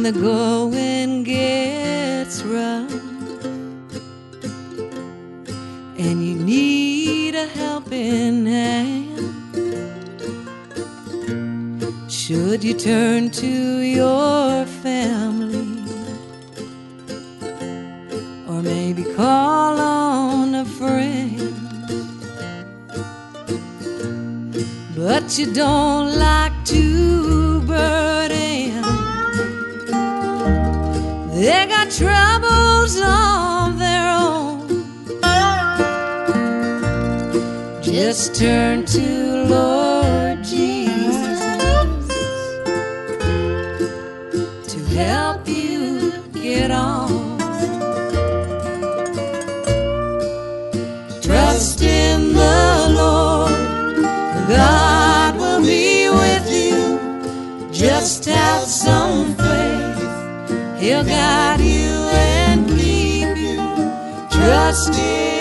the going gets rough and you need a helping hand, should you turn to your family or maybe call on a friend, but you don't like to burden? They got troubles of their own. Just turn to Lord Jesus to help you get on. Trust in the Lord, God will be with you. Just have some faith, He'll guide you and keep you. Trust in